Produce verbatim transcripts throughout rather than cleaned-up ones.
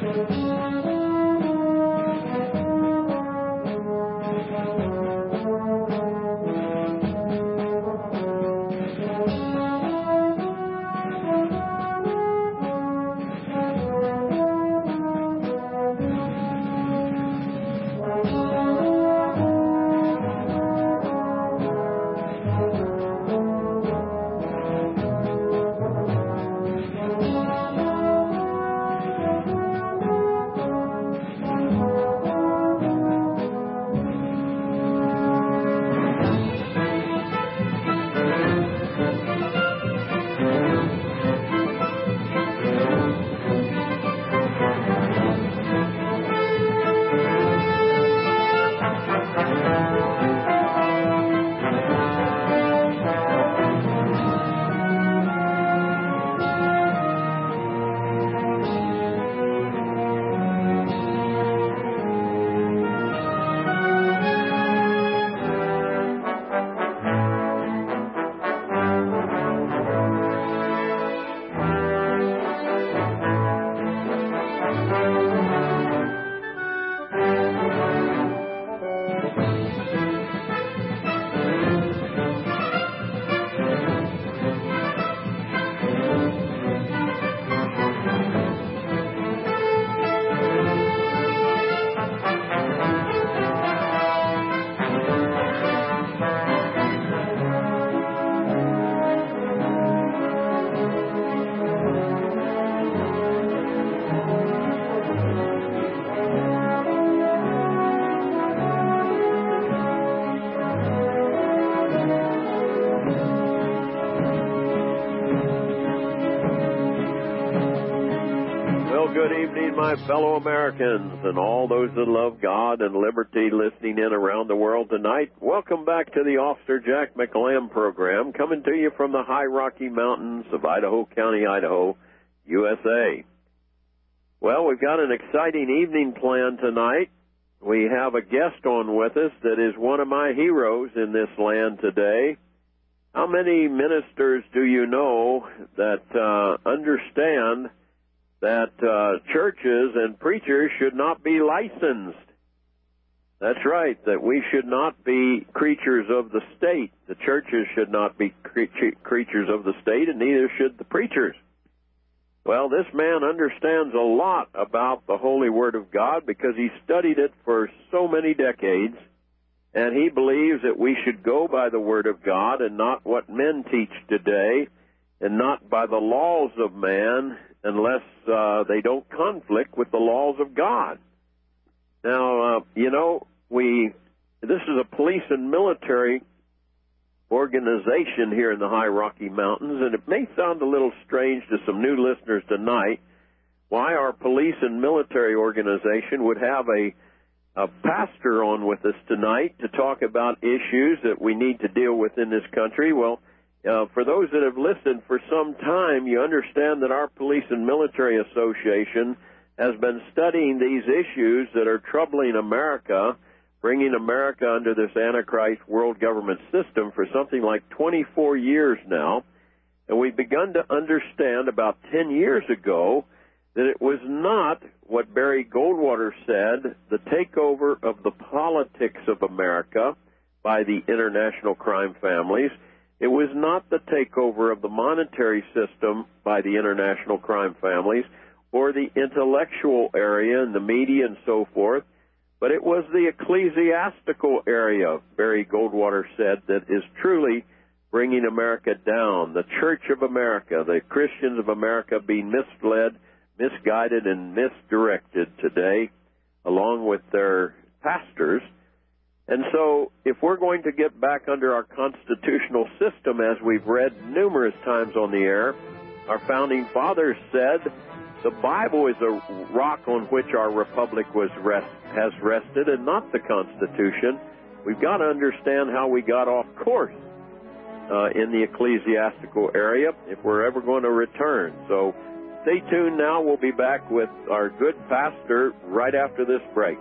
Good evening, my fellow Americans and all those that love God and liberty listening in around the world tonight. Welcome back to the Officer Jack McLam program, coming to you from the high Rocky Mountains of Idaho County, Idaho, U S A. Well, we've got an exciting evening planned tonight. We have a guest on with us that is one of my heroes in this land today. How many ministers do you know that uh, understand that uh, churches and preachers should not be licensed? That's right, that we should not be creatures of the state. The churches should not be cre- creatures of the state, and neither should the preachers. Well, this man understands a lot about the Holy Word of God because he studied it for so many decades, and he believes that we should go by the Word of God and not what men teach today, and not by the laws of man, unless uh, they don't conflict with the laws of God. Now, uh, you know, we this is a police and military organization here in the high Rocky Mountains, and it may sound a little strange to some new listeners tonight why our police and military organization would have a, a pastor on with us tonight to talk about issues that we need to deal with in this country. Well, Uh, for those that have listened for some time, you understand that our Police and Military Association has been studying these issues that are troubling America, bringing America under this Antichrist world government system for something like twenty-four years now. And we've begun to understand about ten years ago that it was not what Barry Goldwater said, the takeover of the politics of America by the international crime families. It was not the takeover of the monetary system by the international crime families or the intellectual area and the media and so forth, but it was the ecclesiastical area, Barry Goldwater said, that is truly bringing America down. The Church of America, the Christians of America being misled, misguided, and misdirected today, along with their pastors. And so if we're going to get back under our constitutional system, as we've read numerous times on the air, our founding fathers said the Bible is a rock on which our republic was rest, has rested and not the Constitution. We've got to understand how we got off course uh, in the ecclesiastical area if we're ever going to return. So stay tuned now. We'll be back with our good pastor right after this break.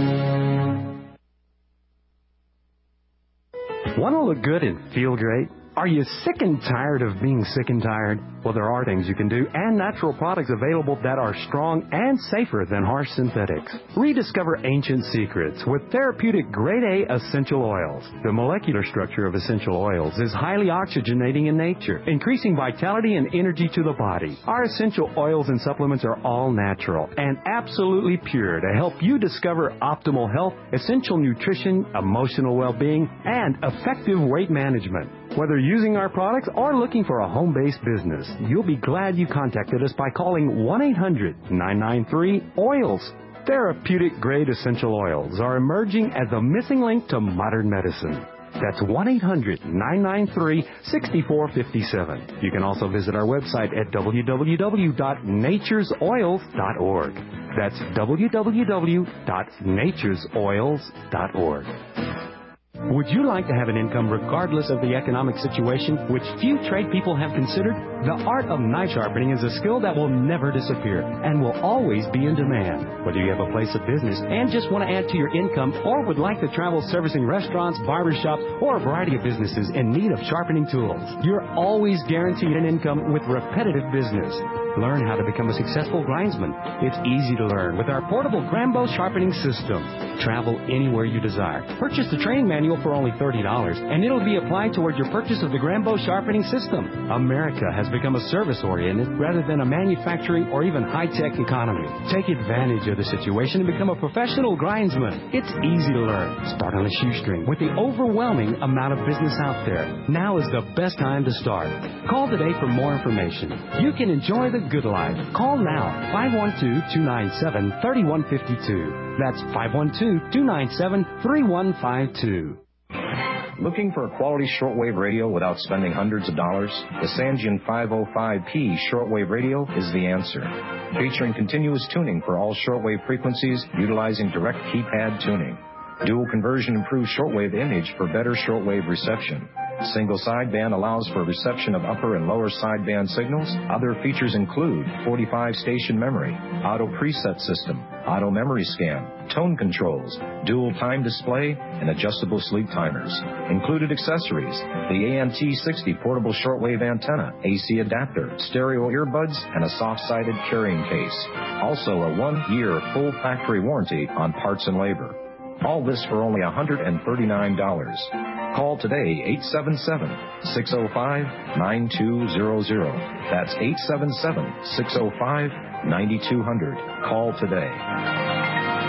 Want to look good and feel great? Are you sick and tired of being sick and tired? Well, there are things you can do and natural products available that are strong and safer than harsh synthetics. Rediscover ancient secrets with therapeutic grade A essential oils. The molecular structure of essential oils is highly oxygenating in nature, increasing vitality and energy to the body. Our essential oils and supplements are all natural and absolutely pure to help you discover optimal health, essential nutrition, emotional well-being, and effective weight management. Whether using our products or looking for a home-based business, you'll be glad you contacted us by calling one eight hundred nine nine three oils. Therapeutic-grade essential oils are emerging as a missing link to modern medicine. That's one eight hundred nine nine three six four five seven. You can also visit our website at w w w dot natures oils dot org. That's w w w dot natures oils dot org. Would you like to have an income regardless of the economic situation, which few trade people have considered? The art of knife sharpening is a skill that will never disappear and will always be in demand. Whether you have a place of business and just want to add to your income or would like to travel servicing restaurants, barbershops, or a variety of businesses in need of sharpening tools, you're always guaranteed an income with repetitive business. Learn how to become a successful grindsman. It's easy to learn with our portable Grambo sharpening system. Travel anywhere you desire. Purchase the training manual for only thirty dollars, and it'll be applied toward your purchase of the Grambo sharpening system. America has become a service-oriented rather than a manufacturing or even high-tech economy. Take advantage of the situation and become a professional grindsman. It's easy to learn. Start on a shoestring with the overwhelming amount of business out there. Now is the best time to start. Call today for more information. You can enjoy the good life. Call now, five one two, two nine seven, three one five two. That's five one two, two nine seven, three one five two. Looking for a quality shortwave radio without spending hundreds of dollars? The Sangean five oh five P shortwave radio is the answer. Featuring continuous tuning for all shortwave frequencies utilizing direct keypad tuning. Dual conversion improves shortwave image for better shortwave reception. Single sideband allows for reception of upper and lower sideband signals. Other features include forty-five station memory, auto preset system, auto memory scan, tone controls, dual time display, and adjustable sleep timers. Included accessories: the A N T sixty portable shortwave antenna, A C adapter, stereo earbuds, and a soft-sided carrying case. Also a one-year full factory warranty on parts and labor. All this for only one hundred thirty-nine dollars. Call today, eight seven seven, six oh five, nine two zero zero. That's eight seven seven, six oh five, nine two zero zero. Call today.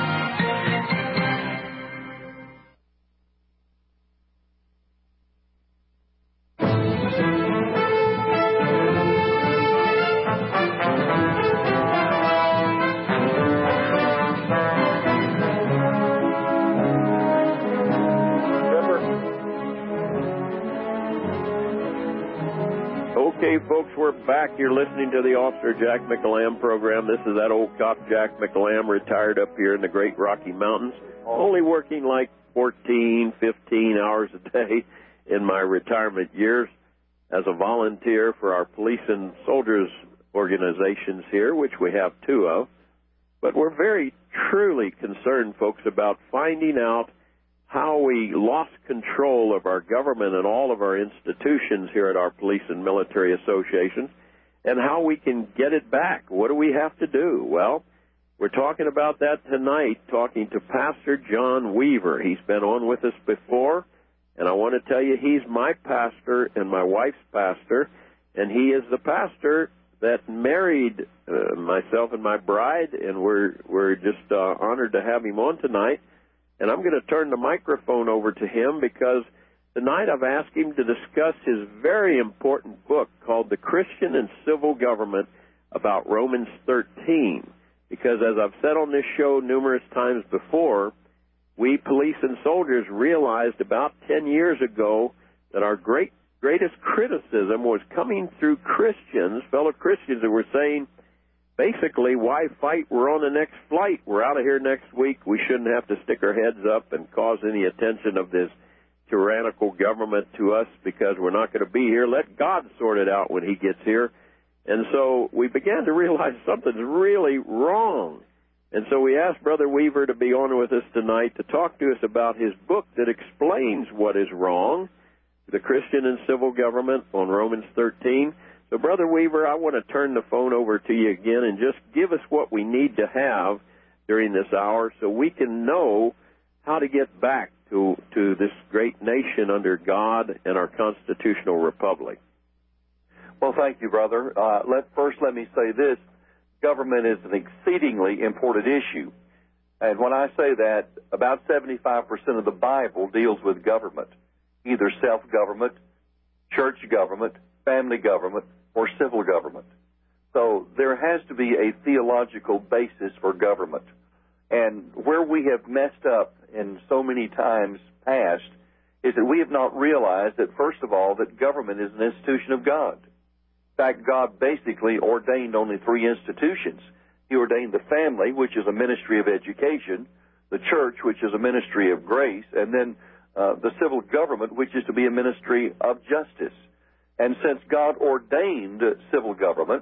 Okay, folks, we're back. You're listening to the Officer Jack McEllamb program. This is that old cop Jack McEllamb, retired up here in the Great Rocky Mountains, only working like fourteen, fifteen hours a day in my retirement years as a volunteer for our police and soldiers organizations here, which we have two of. But we're very truly concerned, folks, about finding out how we lost control of our government and all of our institutions here at our police and military associations, and how we can get it back. What do we have to do? Well, we're talking about that tonight, talking to Pastor John Weaver. He's been on with us before, and I want to tell you he's my pastor and my wife's pastor, and he is the pastor that married uh, myself and my bride, and we're, we're just uh, honored to have him on tonight. And I'm going to turn the microphone over to him because tonight I've asked him to discuss his very important book called The Christian and Civil Government about Romans thirteen. Because as I've said on this show numerous times before, we police and soldiers realized about ten years ago that our great greatest criticism was coming through Christians, fellow Christians, that were saying, basically, why fight? We're on the next flight. We're out of here next week. We shouldn't have to stick our heads up and cause any attention of this tyrannical government to us because we're not going to be here. Let God sort it out when he gets here. And so we began to realize something's really wrong. And so we asked Brother Weaver to be on with us tonight to talk to us about his book that explains what is wrong. the Christian and civil government on Romans thirteen. So, Brother Weaver, I want to turn the phone over to you again and just give us what we need to have during this hour so we can know how to get back to, to this great nation under God and our constitutional republic. Well, thank you, brother. Uh, let, first, let me say this. Government is an exceedingly important issue. And when I say that, about seventy-five percent of the Bible deals with government, either self-government, church government, family government, or civil government. So there has to be a theological basis for government. And where we have messed up in so many times past is that we have not realized that, first of all, that government is an institution of God. In fact, God basically ordained only three institutions. He ordained the family, which is a ministry of education, the church, which is a ministry of grace, and then uh, the civil government, which is to be a ministry of justice. And since God ordained civil government,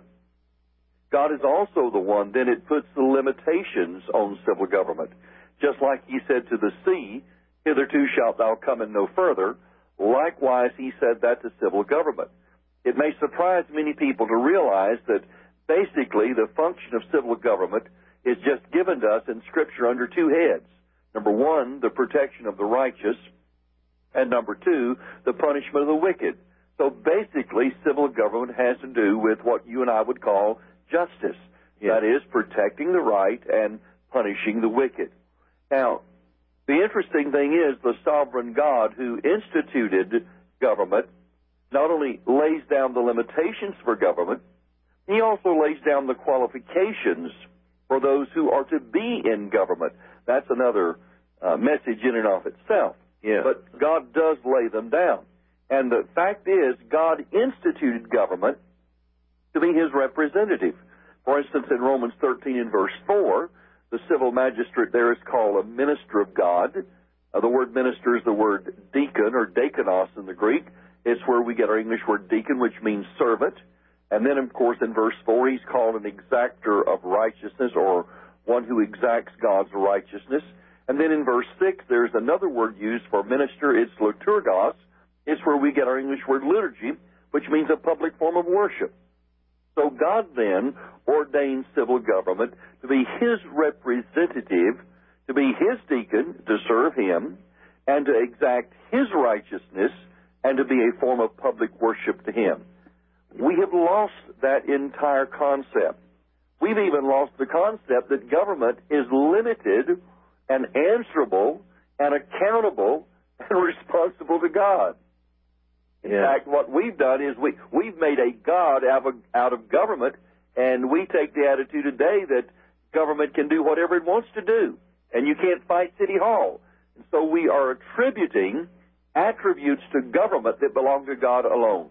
God is also the one, then it puts the limitations on civil government. Just like he said to the sea, hitherto shalt thou come and no further, likewise he said that to civil government. It may surprise many people to realize that basically the function of civil government is just given to us in Scripture under two heads. Number one, the protection of the righteous, and number two, the punishment of the wicked. So basically, civil government has to do with what you and I would call justice. Yes. That is, protecting the right and punishing the wicked. Now, the interesting thing is the sovereign God who instituted government not only lays down the limitations for government, he also lays down the qualifications for those who are to be in government. That's another uh, message in and of itself. Yeah. But God does lay them down. And the fact is, God instituted government to be his representative. For instance, in Romans thirteen and verse four, the civil magistrate there is called a minister of God. Uh, the word minister is the word deacon or diakonos in the Greek. It's where we get our English word deacon, which means servant. And then, of course, in verse four, he's called an exactor of righteousness, or one who exacts God's righteousness. And then in verse six, there's another word used for minister. It's liturgos. It's where we get our English word liturgy, which means a public form of worship. So God then ordained civil government to be his representative, to be his deacon, to serve him, and to exact his righteousness, and to be a form of public worship to him. We have lost that entire concept. We've even lost the concept that government is limited and answerable and accountable and responsible to God. In yeah. fact, what we've done is we, we've made a God out of, out of government, and we take the attitude today that government can do whatever it wants to do, and you can't fight City Hall. And so we are attributing attributes to government that belong to God alone.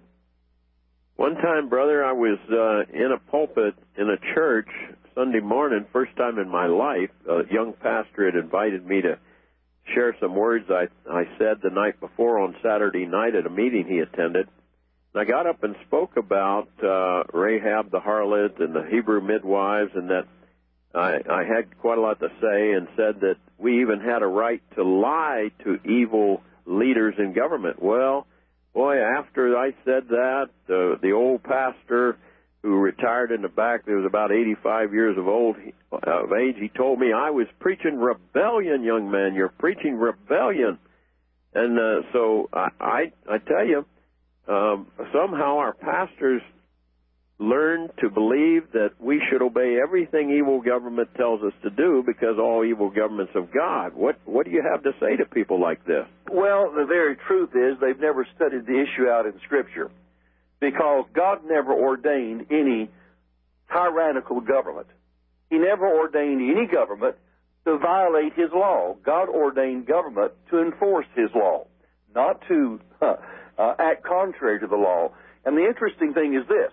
One time, brother, I was uh, in a pulpit in a church Sunday morning, first time in my life. A young pastor had invited me to share some words I, I said the night before on Saturday night at a meeting he attended. And I got up and spoke about uh, Rahab the harlot and the Hebrew midwives, and that I, I had quite a lot to say, and said that we even had a right to lie to evil leaders in government. Well, boy, after I said that, uh, the old pastor who retired in the back, that was about eighty-five years of old uh, of age, he told me I was preaching rebellion, young man. You're preaching rebellion. And uh, so I, I, I tell you, um, somehow our pastors learned to believe that we should obey everything evil government tells us to do because all evil government's of God. What what do you have to say to people like this? Well, the very truth is they've never studied the issue out in Scripture, because God never ordained any tyrannical government. He never ordained any government to violate his law. God ordained government to enforce his law, not to uh, uh, act contrary to the law. And the interesting thing is this.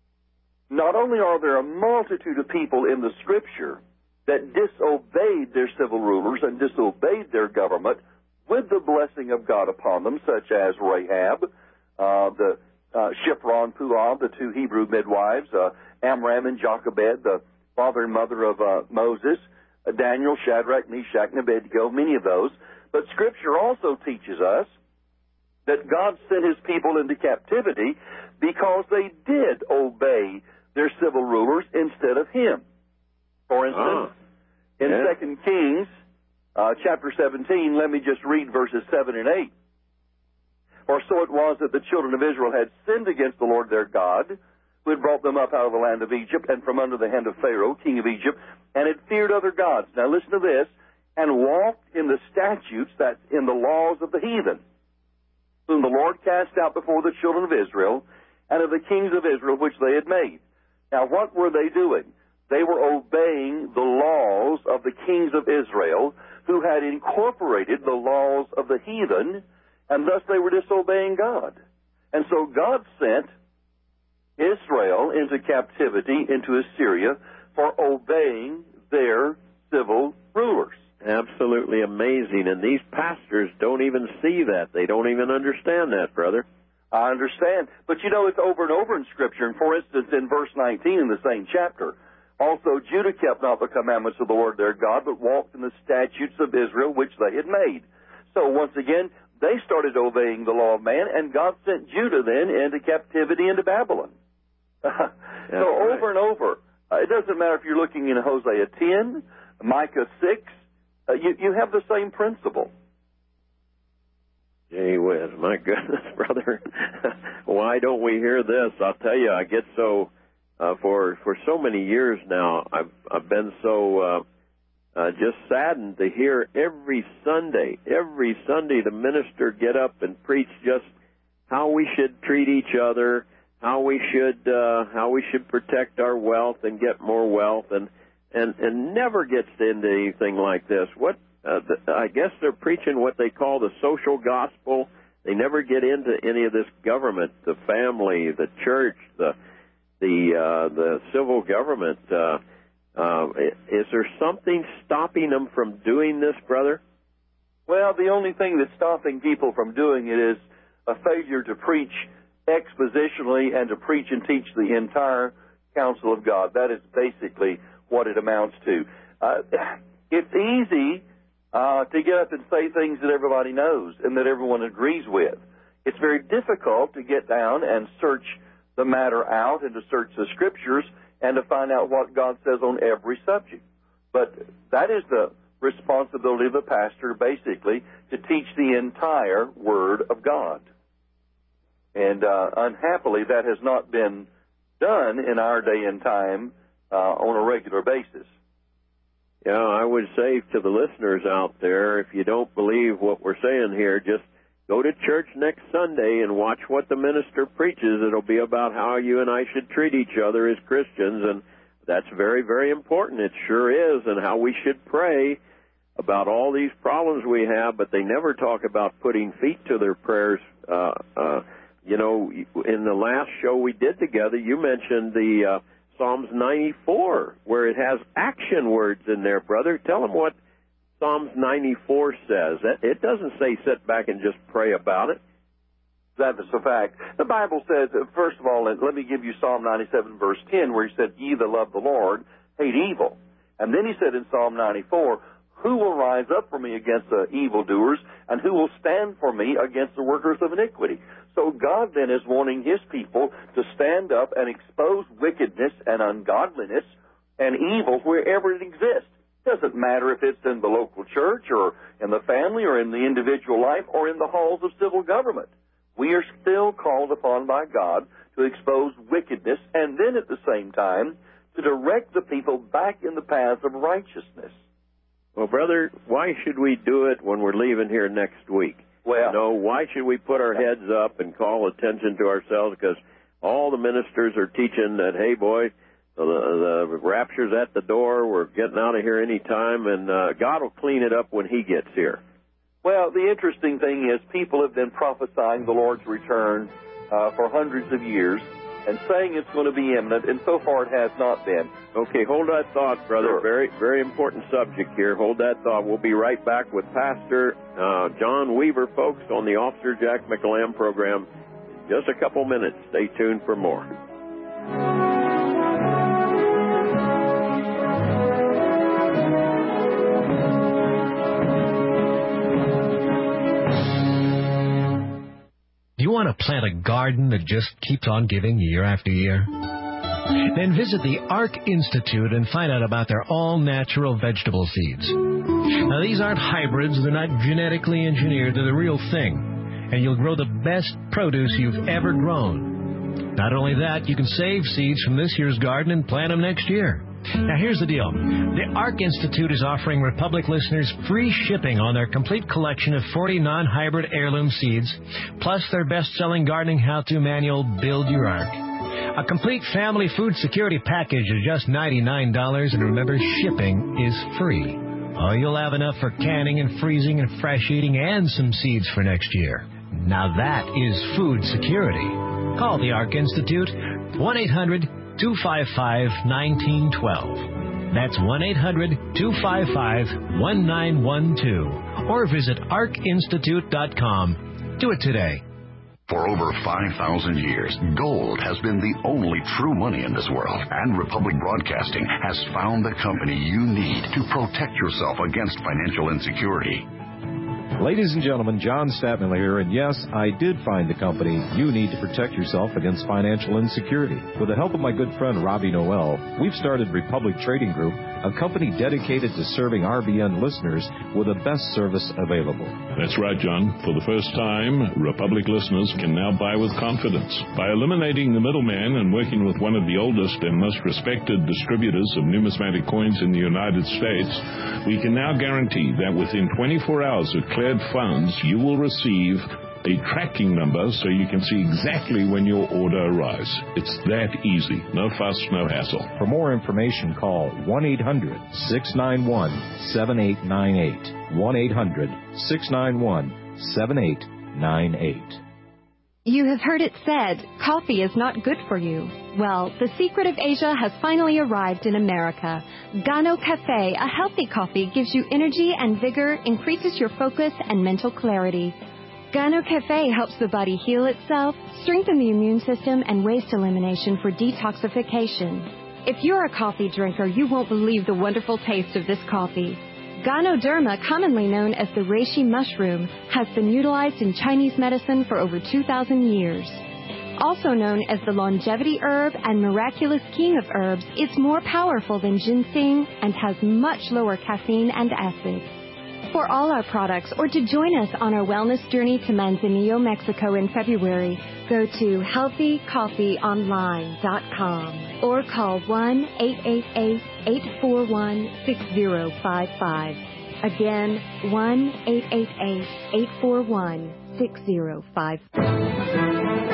Not only are there a multitude of people in the Scripture that disobeyed their civil rulers and disobeyed their government with the blessing of God upon them, such as Rahab, uh, the uh, Shiphrah, Puah, the two Hebrew midwives, uh, Amram and Jochebed, the father and mother of uh, Moses, uh, Daniel, Shadrach, Meshach, and Abednego, many of those. But Scripture also teaches us that God sent his people into captivity because they did obey their civil rulers instead of him. For instance, ah, in yeah. Second Kings uh, chapter seventeen, let me just read verses seven and eight. For so it was that the children of Israel had sinned against the Lord their God, who had brought them up out of the land of Egypt and from under the hand of Pharaoh, king of Egypt, and had feared other gods. Now listen to this. And walked in the statutes, that's in the laws of the heathen, whom the Lord cast out before the children of Israel, and of the kings of Israel which they had made. Now what were they doing? They were obeying the laws of the kings of Israel, who had incorporated the laws of the heathen, and thus they were disobeying God. And so God sent Israel into captivity, into Assyria, for obeying their civil rulers. Absolutely amazing. And these pastors don't even see that. They don't even understand that, brother. I understand. But you know, it's over and over in Scripture. And for instance, in verse nineteen in the same chapter, also Judah kept not the commandments of the Lord their God, but walked in the statutes of Israel which they had made. So once again, they started obeying the law of man, and God sent Judah then into captivity into Babylon. so right. over and over. Uh, it doesn't matter if you're looking in Hosea ten, Micah six, uh, you, you have the same principle. Gee whiz, my goodness, brother. Why don't we hear this? I'll tell you, I get so, uh, for for so many years now, I've, I've been so uh, uh, just saddened to hear every Sunday, every Sunday the minister get up and preach just how we should treat each other, how we should uh, how we should protect our wealth and get more wealth, and and and never gets into anything like this. What uh, the, I guess they're preaching what they call the social gospel. They never get into any of this government, the family, the church, the the uh, the civil government. Uh, uh, is there something stopping them from doing this, brother? Well, the only thing that's stopping people from doing it is a failure to preach expositionally and to preach and teach the entire counsel of God. That is basically what it amounts to. Uh, it's easy uh, to get up and say things that everybody knows and that everyone agrees with. It's very difficult to get down and search the matter out and to search the Scriptures and to find out what God says on every subject. But that is the responsibility of the pastor, basically, to teach the entire Word of God. And uh, unhappily, that has not been done in our day and time uh, on a regular basis. Yeah, I would say to the listeners out there, if you don't believe what we're saying here, just go to church next Sunday and watch what the minister preaches. It'll be about how you and I should treat each other as Christians, and that's very, very important. It sure is, and how we should pray about all these problems we have, but they never talk about putting feet to their prayers. Uh, uh, you know, in the last show we did together, you mentioned the uh, Psalms ninety-four, where it has action words in there, brother. Tell them what Psalms ninety-four says. It doesn't say sit back and just pray about it. That is a fact. The Bible says, first of all, let me give you Psalm ninety-seven, verse ten, where he said, ye that love the Lord, hate evil. And then he said in Psalm ninety-four, who will rise up for me against the evildoers, and who will stand for me against the workers of iniquity? So God then is wanting his people to stand up and expose wickedness and ungodliness and evil wherever it exists. It doesn't matter if it's in the local church or in the family or in the individual life or in the halls of civil government. We are still called upon by God to expose wickedness and then at the same time to direct the people back in the paths of righteousness. Well, brother, why should we do it when we're leaving here next week? Well, you know, why should we put our heads up and call attention to ourselves? Because all the ministers are teaching that, hey, boy, the, the rapture's at the door. We're getting out of here any time, and uh, God will clean it up when he gets here. Well, the interesting thing is people have been prophesying the Lord's return uh, for hundreds of years and saying it's going to be imminent, and so far it has not been. Okay, hold that thought, brother. Sure. Very, very important subject here. Hold that thought. We'll be right back with Pastor uh, John Weaver, folks, on the Officer Jack McEllamb program in just a couple minutes. Stay tuned for more. want to plant a garden that just keeps on giving year after year? Then visit the Ark Institute and find out about their all-natural vegetable seeds. Now, these aren't hybrids. They're not genetically engineered. They're the real thing. And you'll grow the best produce you've ever grown. Not only that, you can save seeds from this year's garden and plant them next year. Now, here's the deal. The Ark Institute is offering Republic listeners free shipping on their complete collection of forty non-hybrid heirloom seeds, plus their best-selling gardening how-to manual, Build Your Ark. A complete family food security package is just ninety-nine dollars, and remember, shipping is free. Oh, you'll have enough for canning and freezing and fresh eating and some seeds for next year. Now that is food security. Call the Ark Institute, one eight hundred two five five one nine one two. That's one eight hundred two five five one nine one two. Or visit ark institute dot com. Do it today. For over five thousand years, gold has been the only true money in this world, and Republic Broadcasting has found the company you need to protect yourself against financial insecurity. Ladies and gentlemen, John Statman here, and yes, I did find the company you need to protect yourself against financial insecurity. With the help of my good friend Robbie Noel, we've started Republic Trading Group, a company dedicated to serving R B N listeners with the best service available. That's right, John. For the first time, Republic listeners can now buy with confidence. By eliminating the middleman and working with one of the oldest and most respected distributors of numismatic coins in the United States, we can now guarantee that within twenty-four hours of cleared funds, you will receive a tracking number so you can see exactly when your order arrives. It's that easy. No fuss, no hassle. For more information, call one eight hundred six nine one seven eight nine eight. one eight hundred six nine one seven eight nine eight. You have heard it said, coffee is not good for you. Well, the secret of Asia has finally arrived in America. Gano Cafe, a healthy coffee, gives you energy and vigor, increases your focus and mental clarity. Gano Cafe helps the body heal itself, strengthen the immune system, and waste elimination for detoxification. If you're a coffee drinker, you won't believe the wonderful taste of this coffee. Ganoderma, commonly known as the reishi mushroom, has been utilized in Chinese medicine for over two thousand years. Also known as the longevity herb and miraculous king of herbs, it's more powerful than ginseng and has much lower caffeine and acid. For all our products, or to join us on our wellness journey to Manzanillo, Mexico in February, go to healthy coffee online dot com or call one eight eight eight, eight four one, six zero five five. Again, one eight eight eight, eight four one, six zero five five.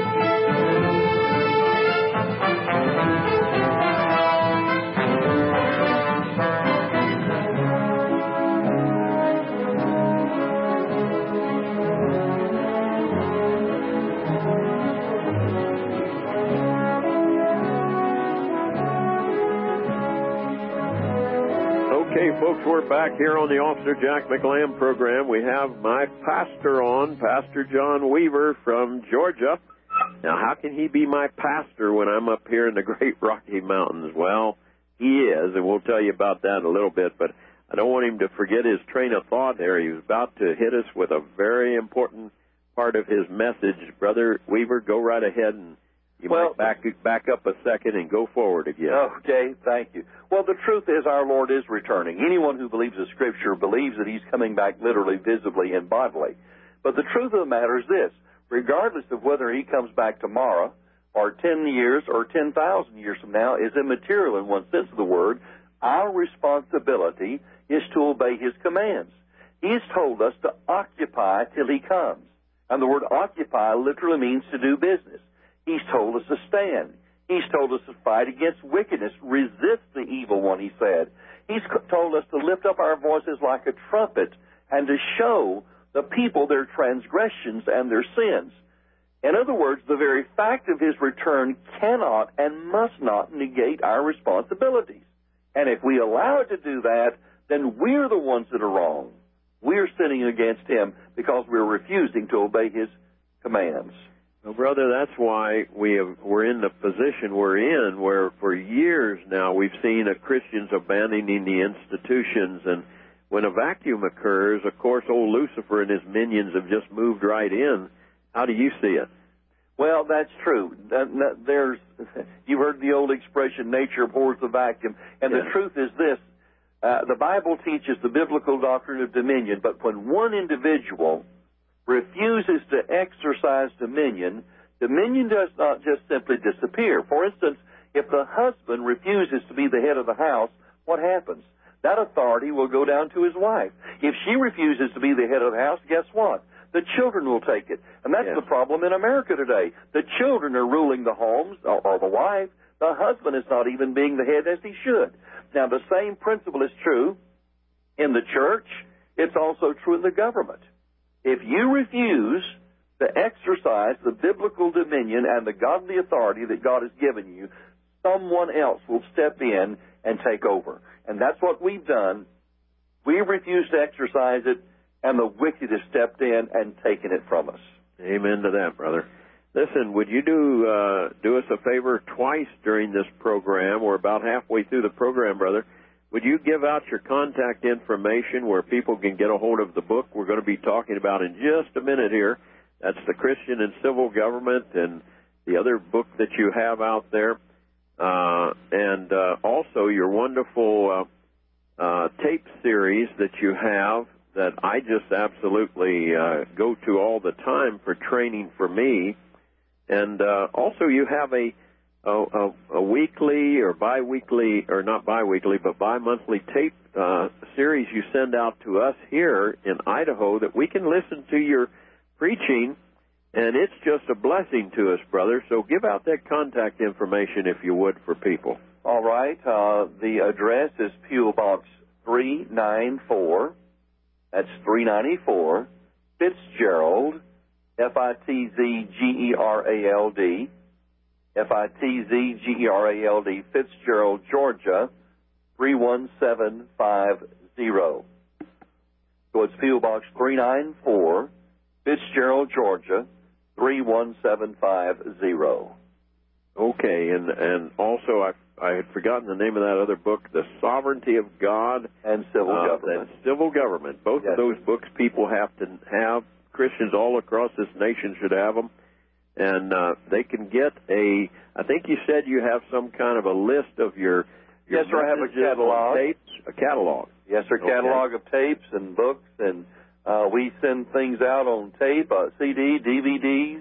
Okay, folks, we're back here on the Officer Jack McLam program. We have my pastor on, Pastor John Weaver from Georgia. Now, how can he be my pastor when I'm up here in the Great Rocky Mountains? Well, he is, and we'll tell you about that in a little bit, but I don't want him to forget his train of thought there. He was about to hit us with a very important part of his message. Brother Weaver, go right ahead, and you well, might back, back up a second and go forward again. Okay, thank you. Well, the truth is our Lord is returning. Anyone who believes the Scripture believes that he's coming back literally, visibly, and bodily. But the truth of the matter is this. Regardless of whether he comes back tomorrow or ten years or ten thousand years from now is immaterial in one sense of the word. Our responsibility is to obey his commands. He's told us to occupy till he comes. And the word occupy literally means to do business. He's told us to stand. He's told us to fight against wickedness, resist the evil one, he said. He's told us to lift up our voices like a trumpet and to show the people their transgressions and their sins. In other words, the very fact of his return cannot and must not negate our responsibilities. And if we allow it to do that, then we're the ones that are wrong. We're sinning against him because we're refusing to obey his commands. Well, brother, that's why we have, we're in the position we're in, where for years now we've seen a Christians abandoning the institutions. And when a vacuum occurs, of course, old Lucifer and his minions have just moved right in. How do you see it? Well, that's true. There's, you've heard the old expression, nature abhors the vacuum. And yeah. the truth is this, uh, the Bible teaches the biblical doctrine of dominion, but when one individual refuses to exercise dominion, dominion does not just simply disappear. For instance, if the husband refuses to be the head of the house, what happens? That authority will go down to his wife. If she refuses to be the head of the house, guess what? The children will take it. And that's yes. the problem in America today. The children are ruling the homes, or, or the wife. The husband is not even being the head as he should. Now, the same principle is true in the church. It's also true in the government. If you refuse to exercise the biblical dominion and the godly authority that God has given you, someone else will step in and take over. And that's what we've done. We refuse to exercise it, and the wicked has stepped in and taken it from us. Amen to that, brother. Listen, would you do uh, do us a favor twice during this program? We're about halfway through the program, brother. Would you give out your contact information where people can get a hold of the book we're going to be talking about in just a minute here? That's The Christian and Civil Government and the other book that you have out there. Uh, and uh, also your wonderful uh, uh, tape series that you have that I just absolutely uh, go to all the time for training for me. And uh, also you have a, a, a, a weekly or biweekly, or not biweekly, but bi-monthly tape uh, series you send out to us here in Idaho that we can listen to your preaching. And it's just a blessing to us, brother. So give out that contact information, if you would, for people. All right. Uh, the address is P O Box three ninety-four. That's three ninety-four. Fitzgerald, F I T Z G E R A L D. F I T Z G E R A L D, Fitzgerald, Georgia, three one seven five zero. So it's P O Box three ninety-four, Fitzgerald, Georgia, three one seven five zero. Okay, and and also I I had forgotten the name of that other book, The Sovereignty of God and Civil uh, Government. And Civil Government. Both yes. of those books people have to have. Christians all across this nation should have them, and uh, they can get a. I think you said you have some kind of a list of your. your yes, sir. I have a catalog. Tapes, a catalog. Yes, sir. Catalog okay. of tapes and books and. Uh, we send things out on tape, uh, C D, D V Ds,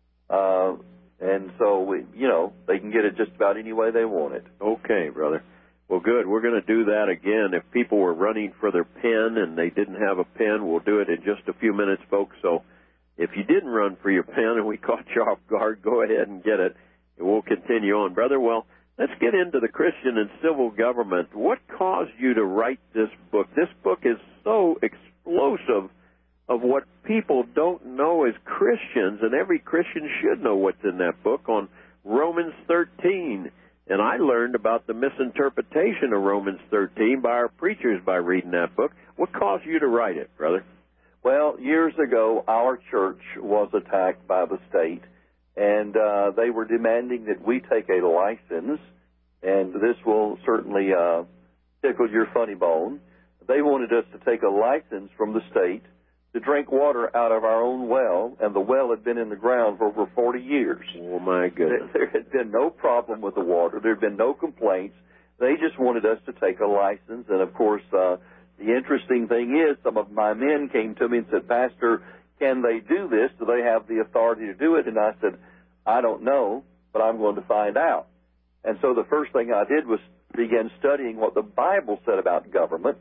uh, and so, we, you know, they can get it just about any way they want it. Okay, brother. Well, good. We're going to do that again. If people were running for their pen and they didn't have a pen, we'll do it in just a few minutes, folks. So if you didn't run for your pen and we caught you off guard, go ahead and get it, and we'll continue on. Brother, well, let's get into the Christian and Civil Government. What caused you to write this book? This book is so explosive of what people don't know as Christians, and every Christian should know what's in that book on Romans thirteen. And I learned about the misinterpretation of Romans thirteen by our preachers by reading that book. What caused you to write it, brother? Well, years ago, our church was attacked by the state, and uh, they were demanding that we take a license, and this will certainly uh, tickle your funny bone. They wanted us to take a license from the state to drink water out of our own well, and the well had been in the ground for over forty years. Oh, my goodness. There, there had been no problem with the water. There had been no complaints. They just wanted us to take a license, and, of course, uh, the interesting thing is some of my men came to me and said, Pastor, can they do this? Do they have the authority to do it? And I said, I don't know, but I'm going to find out. And so the first thing I did was begin studying what the Bible said about government.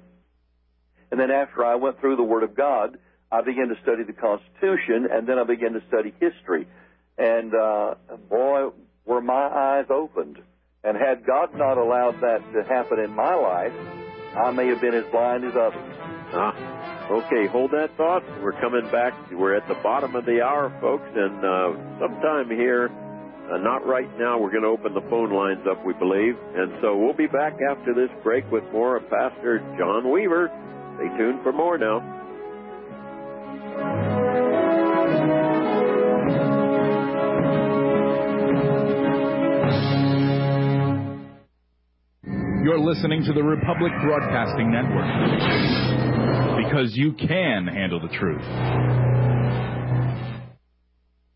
And then after I went through the Word of God, I began to study the Constitution, and then I began to study history. And, uh, boy, were my eyes opened. And had God not allowed that to happen in my life, I may have been as blind as others. Ah, okay, hold that thought. We're coming back. We're at the bottom of the hour, folks, and uh, sometime here, uh, not right now, we're going to open the phone lines up, we believe. And so we'll be back after this break with more of Pastor John Weaver. Stay tuned for more now. You're listening to the Republic Broadcasting Network, because you can handle the truth.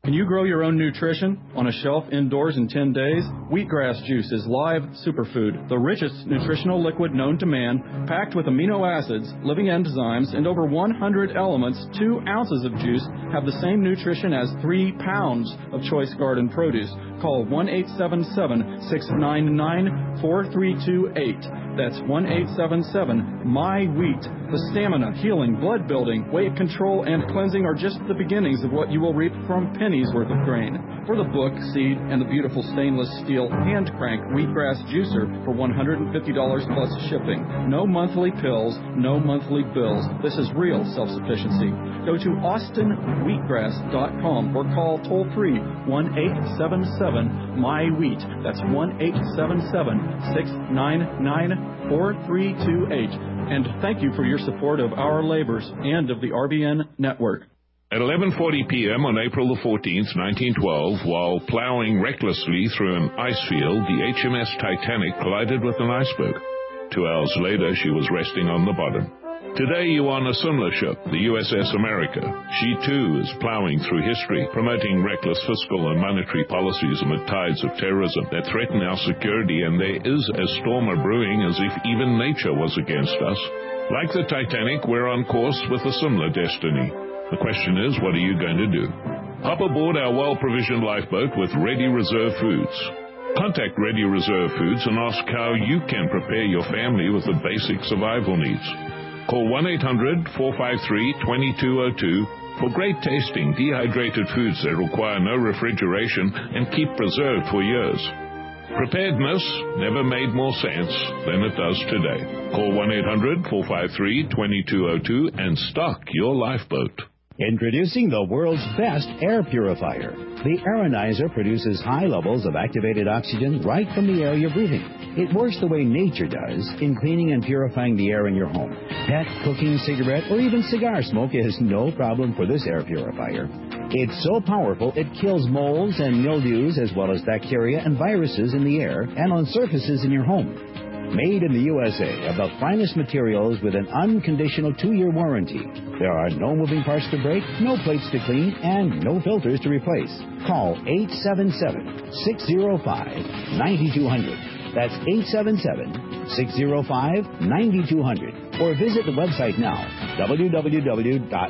Can you grow your own nutrition on a shelf indoors in ten days? Wheatgrass juice is live superfood, the richest nutritional liquid known to man, packed with amino acids, living enzymes, and over one hundred elements. Two ounces of juice have the same nutrition as three pounds of choice garden produce. Call one eight seven seven, six nine nine, four three two eight. That's one eight seven seven, M Y wheat. The stamina, healing, blood building, weight control, and cleansing are just the beginnings of what you will reap from pennies worth of grain. For the book, seed, and the beautiful stainless steel hand crank wheatgrass juicer for one hundred fifty dollars plus shipping. No monthly pills, no monthly bills. This is real self-sufficiency. Go to austin wheatgrass dot com or call toll free one eight seven seven, M Y wheat. That's one eight seven seven, six nine nine, four three two eight. And thank you for your support of our labors and of the R B N network. At eleven forty p.m. on April the fourteenth, nineteen twelve, while plowing recklessly through an ice field, the H M S Titanic collided with an iceberg. Two hours later, she was resting on the bottom. Today, you are on a similar ship, the U S S America. She, too, is plowing through history, promoting reckless fiscal and monetary policies amid tides of terrorism that threaten our security, and there is a storm brewing as if even nature was against us. Like the Titanic, we're on course with a similar destiny. The question is, what are you going to do? Hop aboard our well-provisioned lifeboat with Ready Reserve Foods. Contact Ready Reserve Foods and ask how you can prepare your family with the basic survival needs. Call one eight hundred, four five three, two two zero two for great tasting, dehydrated foods that require no refrigeration and keep preserved for years. Preparedness never made more sense than it does today. Call one eight hundred, four five three, two two zero two and stock your lifeboat. Introducing the world's best air purifier. The Aeronizer produces high levels of activated oxygen right from the air you're breathing. It works the way nature does in cleaning and purifying the air in your home. Pet, cooking, cigarette, or even cigar smoke is no problem for this air purifier. It's so powerful it kills molds and mildews as well as bacteria and viruses in the air and on surfaces in your home. Made in the U S A of the finest materials with an unconditional two-year warranty. There are no moving parts to break, no plates to clean, and no filters to replace. Call eight seven seven, six zero five, nine two zero zero. That's eight seven seven, six zero five, nine two zero zero. Or visit the website now, w w w dot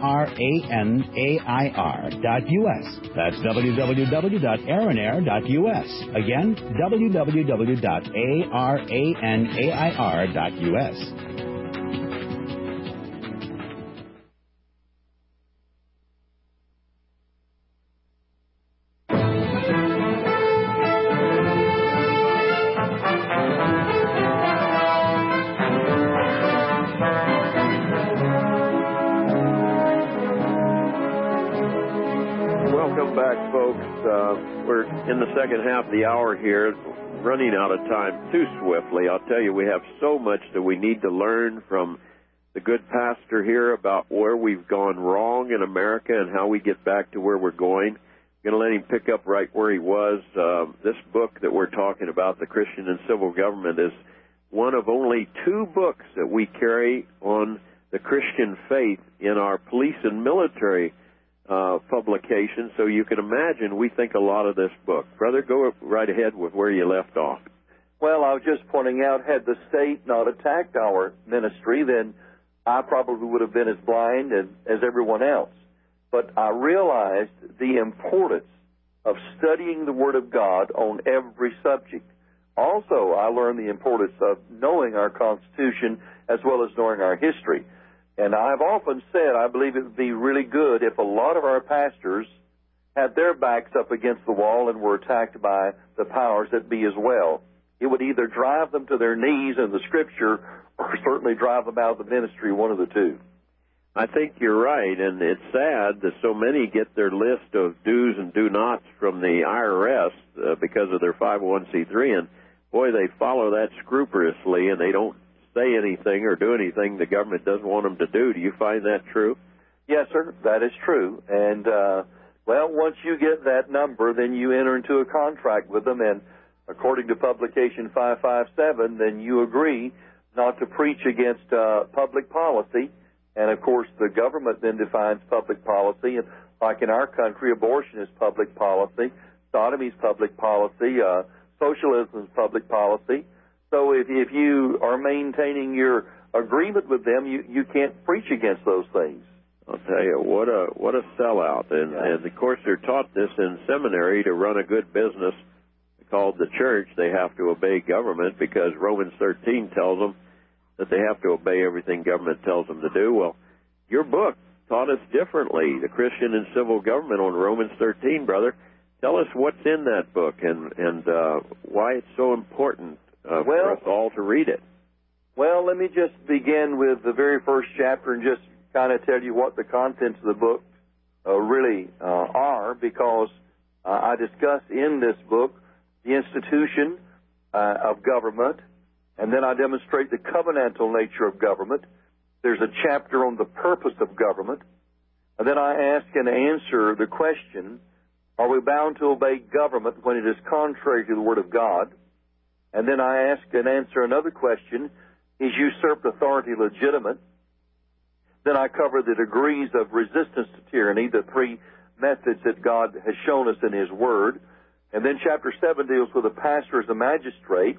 aranair dot u s. That's w w w dot aranair dot u s. Again, w w w dot aranair dot u s. In the second half of the hour here, running out of time too swiftly. I'll tell you, we have so much that we need to learn from the good pastor here about where we've gone wrong in America and how we get back to where we're going. I'm going to let him pick up right where he was. Uh, this book that we're talking about, The Christian and Civil Government, is one of only two books that we carry on the Christian faith in our police and military Uh, publication, so you can imagine we think a lot of this book. Brother, go right ahead with where you left off. Well, I was just pointing out, had the state not attacked our ministry, then I probably would have been as blind as, as everyone else. But I realized the importance of studying the Word of God on every subject. Also, I learned the importance of knowing our Constitution as well as knowing our history. And I've often said I believe it would be really good if a lot of our pastors had their backs up against the wall and were attacked by the powers that be as well. It would either drive them to their knees in the Scripture or certainly drive them out of the ministry, one of the two. I think you're right, and it's sad that so many get their list of do's and do-nots from the I R S uh, because of their five oh one c three, and boy, they follow that scrupulously, and they don't say anything or do anything the government doesn't want them to do. Do you find that true? Yes, sir, that is true. And, uh, well, once you get that number, then you enter into a contract with them, and according to Publication five five seven, then you agree not to preach against uh, public policy. And, of course, the government then defines public policy. And Like in our country, abortion is public policy, sodomy is public policy, uh, socialism is public policy. So if, if you are maintaining your agreement with them, you, you can't preach against those things. I'll tell you, what a what a sellout. And, yeah. and, of course, they're taught this in seminary to run a good business called the church. They have to obey government because Romans thirteen tells them that they have to obey everything government tells them to do. Well, your book taught us differently, The Christian and Civil Government on Romans thirteen, brother. Tell us what's in that book and, and uh, why it's so important uh, well, for us all to read it. Well, let me just begin with the very first chapter and just kind of tell you what the contents of the book uh, really uh, are, because uh, I discuss in this book the institution uh, of government, and then I demonstrate the covenantal nature of government. There's a chapter on the purpose of government, and then I ask and answer the question, are we bound to obey government when it is contrary to the Word of God? And then I ask and answer another question, is usurped authority legitimate? Then I cover the degrees of resistance to tyranny, the three methods that God has shown us in His Word. And then chapter seven deals with the pastor as a magistrate.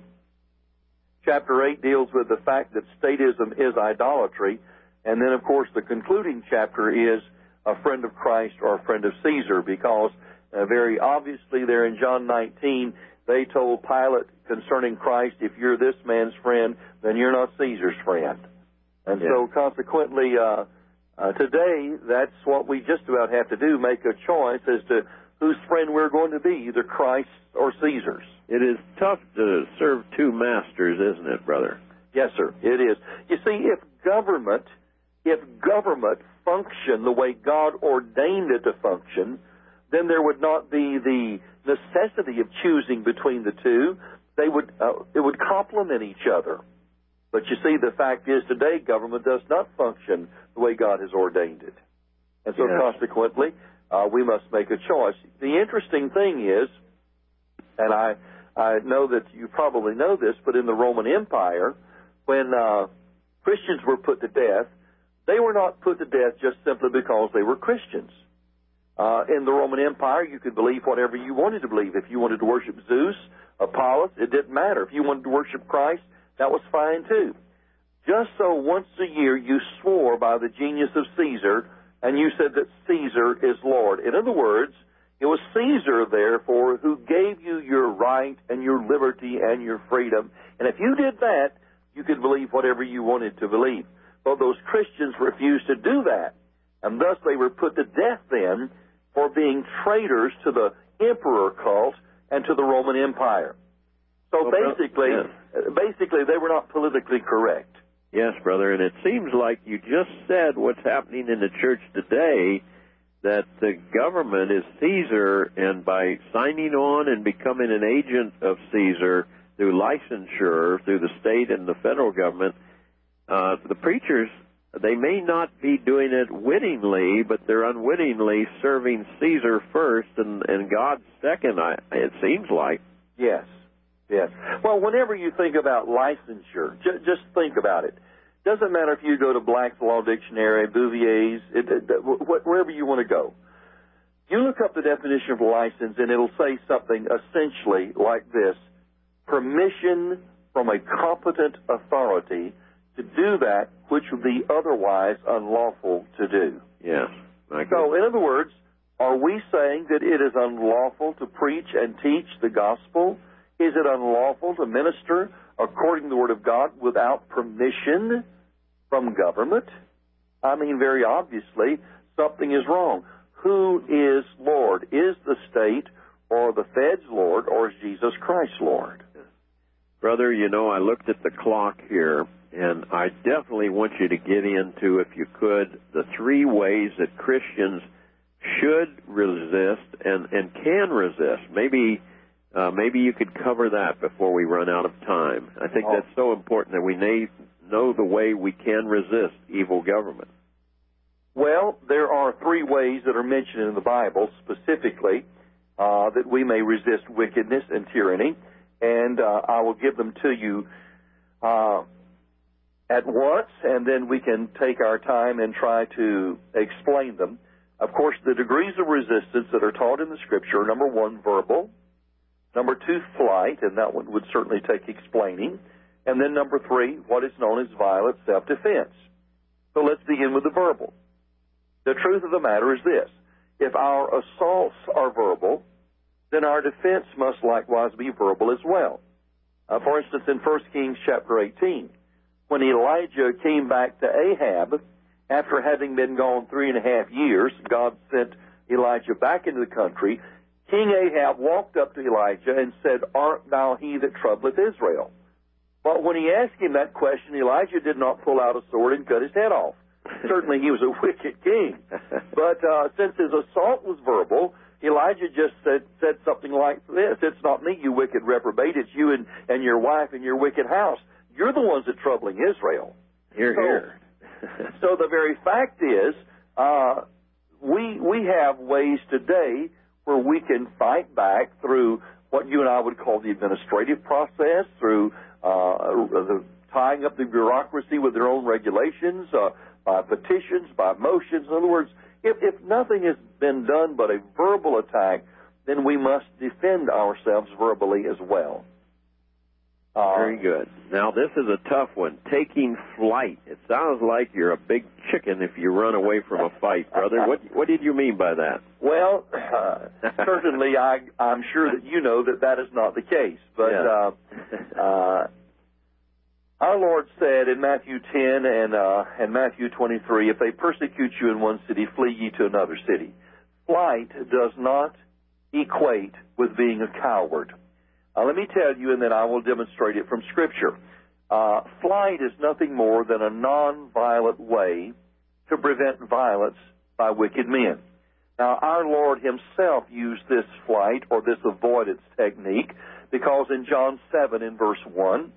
Chapter eight deals with the fact that statism is idolatry. And then, of course, the concluding chapter is a friend of Christ or a friend of Caesar, because uh, very obviously there in John nineteen, they told Pilate concerning Christ, if you're this man's friend, then you're not Caesar's friend. And yeah. so consequently, uh, uh, today, that's what we just about have to do, make a choice as to whose friend we're going to be, either Christ or Caesar's. It is tough to serve two masters, isn't it, brother? Yes, sir, it is. You see, if government, if government functioned the way God ordained it to function, then there would not be the necessity of choosing between the two. They would, uh, it would complement each other. But you see, the fact is today government does not function the way God has ordained it. And so yes. consequently, uh, we must make a choice. The interesting thing is, and I, I know that you probably know this, but in the Roman Empire, when uh, Christians were put to death, they were not put to death just simply because they were Christians. Uh, in the Roman Empire, you could believe whatever you wanted to believe. If you wanted to worship Zeus, Apollos, it didn't matter. If you wanted to worship Christ, that was fine too. Just so once a year you swore by the genius of Caesar, and you said that Caesar is Lord. In other words, it was Caesar, therefore, who gave you your right and your liberty and your freedom. And if you did that, you could believe whatever you wanted to believe. Well, those Christians refused to do that, and thus they were put to death then for being traitors to the emperor cult and to the Roman Empire. So well, basically, yeah. basically they were not politically correct. Yes, brother, and it seems like you just said what's happening in the church today, that the government is Caesar, and by signing on and becoming an agent of Caesar through licensure, through the state and the federal government, uh, the preachers, they may not be doing it wittingly, but they're unwittingly serving Caesar first and, and God second, I, it seems like. Yes. Yes. Well, whenever you think about licensure, ju- just think about it. Doesn't matter if you go to Black's Law Dictionary, Bouvier's, it, it, wh- wherever you want to go. You look up the definition of license, and it'll say something essentially like this: permission from a competent authority to do that which would be otherwise unlawful to do. Yes. So, in other words, are we saying that it is unlawful to preach and teach the gospel? Is it unlawful to minister according to the Word of God without permission from government? I mean, very obviously, something is wrong. Who is Lord? Is the state or the feds Lord, or is Jesus Christ Lord? Brother, you know, I looked at the clock here, and I definitely want you to get into, if you could, the three ways that Christians should resist and, and can resist. Maybe... Uh, maybe you could cover that before we run out of time. I think oh. that's so important that we may know the way we can resist evil government. Well, there are three ways that are mentioned in the Bible specifically uh, that we may resist wickedness and tyranny, and uh, I will give them to you uh, at once, and then we can take our time and try to explain them. Of course, the degrees of resistance that are taught in the Scripture are, number one, verbal, number two, flight, and that one would certainly take explaining, and then number three, what is known as violent self-defense. So let's begin with the verbal. The truth of the matter is this. If our assaults are verbal, then our defense must likewise be verbal as well. Uh, for instance, in First Kings chapter eighteen, when Elijah came back to Ahab, after having been gone three and a half years, God sent Elijah back into the country. King Ahab walked up to Elijah and said, "Art thou he that troubleth Israel?" But when he asked him that question, Elijah did not pull out a sword and cut his head off. Certainly he was a wicked king. But uh, since his assault was verbal, Elijah just said, said something like this: "It's not me, you wicked reprobate. It's you and, and your wife and your wicked house. You're the ones that are troubling Israel." Hear, so, hear. So the very fact is, uh, we we have ways today where we can fight back through what you and I would call the administrative process, through uh, the tying up the bureaucracy with their own regulations, uh, by petitions, by motions. In other words, if, if nothing has been done but a verbal attack, then we must defend ourselves verbally as well. Uh, Very good. Now, this is a tough one. Taking flight. It sounds like you're a big chicken if you run away from a fight, brother. What what did you mean by that? Well, uh, certainly I, I'm sure that you know that that is not the case. But yeah. uh, uh, our Lord said in Matthew ten and, uh, and Matthew twenty-three, "If they persecute you in one city, flee ye to another city." Flight does not equate with being a coward. Uh, let me tell you, and then I will demonstrate it from Scripture. Uh, flight is nothing more than a non-violent way to prevent violence by wicked men. Now, our Lord himself used this flight or this avoidance technique because in John seven in verse one,